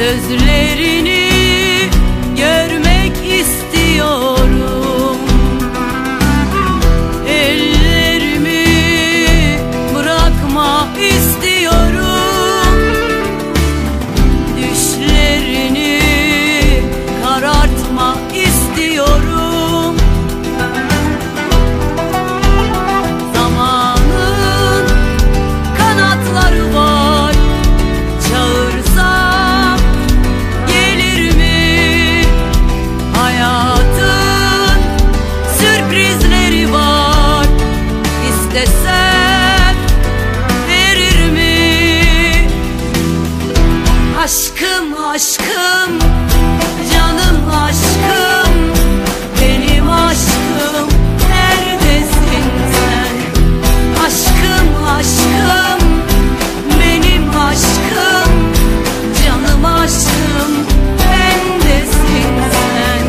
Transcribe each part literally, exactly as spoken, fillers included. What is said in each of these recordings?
Gözlerini görmek istiyorum. Ellerimi bırakma istiyorum. Düşlerini karartma istiyorum. Zamanın kanatları var, çağırsam gelir mi? Hayatın sürprizleri var, istesem verir mi? Aşkım, aşkım, canım aşkım, benim aşkım, neredesin sen? Aşkım, aşkım, benim aşkım, canım aşkım, bendesin sen.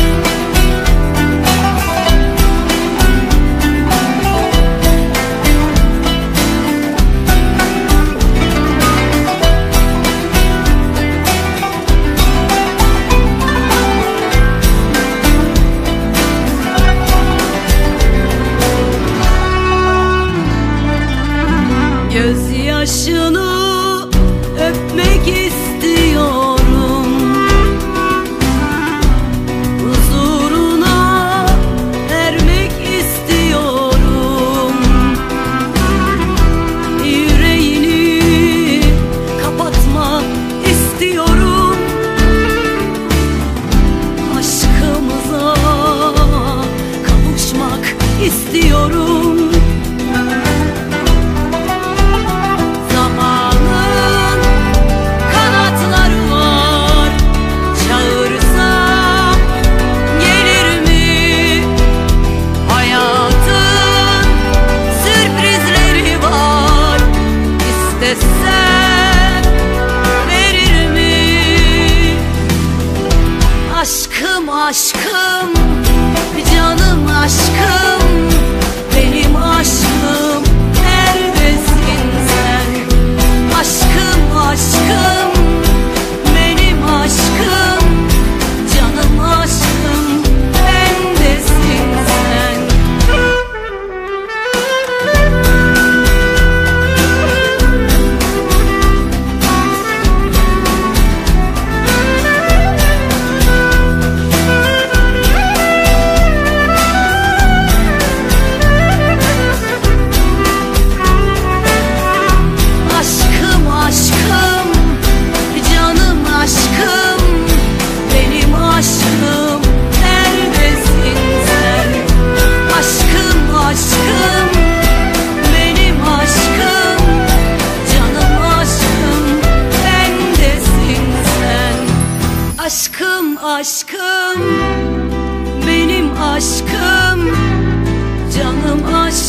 Gözyaşını öpmek istiyorum. Huzuruna ermek istiyorum. Yüreğini kapatma istiyorum. Aşkımıza kavuşmak istiyorum. Aşkım, aşkım, canım aşkım, benim aşkım, neredesin sen? Aşkım, aşkım, benim aşkım, canım aşkım, bendesin sen. Aşkım, aşkım, benim aşkım, canım aşkım.